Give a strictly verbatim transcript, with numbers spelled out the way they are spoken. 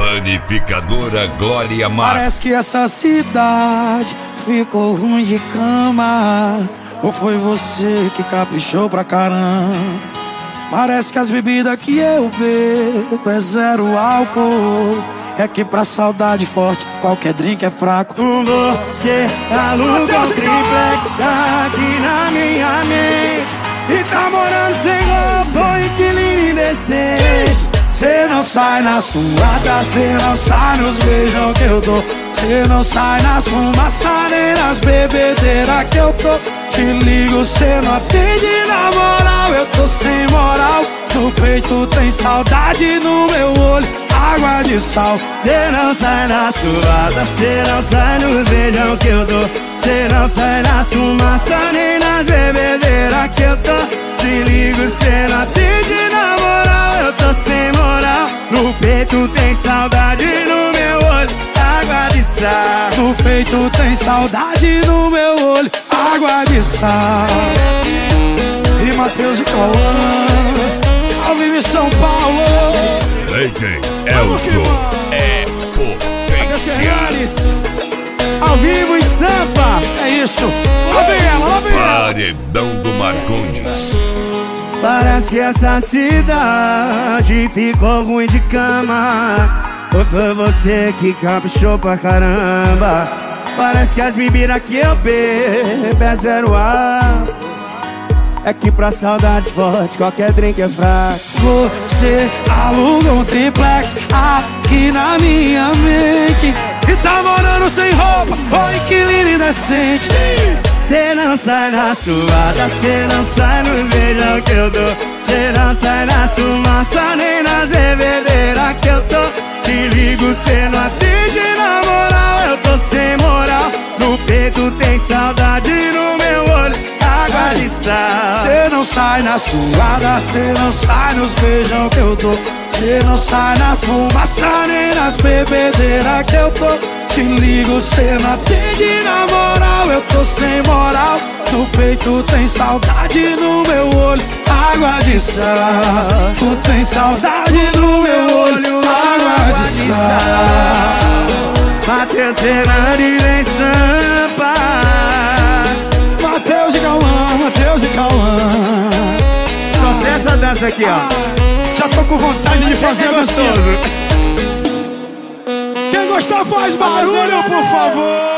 Panificadora Glória Mar. Parece que essa cidade ficou ruim de cama. Ou foi você que caprichou pra caramba? Parece que as bebidas que eu bebo é zero álcool. É que pra saudade forte qualquer drink é fraco. Você aluga um triplex aqui na minha mente e tá morando sem roupa, inquilino indecente. Cê não sai na suada, cê não sai nos beijão que eu dou. Cê não sai nas fumaças nem nas bebedeiras que eu tô. Te ligo, cê não atende na moral, eu tô sem moral. No peito tem saudade, no meu olho água de sal. Cê não sai na suada, cê não sai nos beijão que eu dou. Cê não sai na fumaça nem nas bebedeiras que eu tô. Te ligo, cê não atende na moral, eu tô sem moral. No peito tem saudade, no meu olho água de sal. No peito tem saudade, no meu olho água de sal. E Matheus e Cauã, ao vivo em São Paulo. D J Elson é potencial. Ao vivo em Sampa, é isso. Lá vem ela, lá vem ela. Paredão do Marcondes. Parece que essa cidade ficou ruim de cama. Ou foi você que caprichou pra caramba? Parece que as bebidas que eu bebo é zero ar. É que pra saudade forte qualquer drink é fraco. Você aluga um triplex aqui na minha mente e tá morando sem roupa, oi inquilino indecente. Cê não sai na suada, cê não sai no beijão que eu dou. Cê não sai na fumaça nem nas bebedeiras que eu tô. Te ligo, cê não atende na moral, eu tô sem moral. No peito tem saudade, no meu olho água de sal. Cê não sai na suada, cê não sai nos beijão que eu dou. Cê não sai nas fumaças nem nas bebedeiras que eu tô. Te ligo, cê não atende na moral, eu tô sem moral. No peito tem saudade, no meu olho água de sal. Tu tem saudade no meu olho água de sal. Matheus Fernandes em Sampa. Matheus e Cauã, Matheus e Cauã. Só sei essa dança aqui, ó. Já tô com vontade de fazer gostoso. Quem gostar faz barulho, por favor.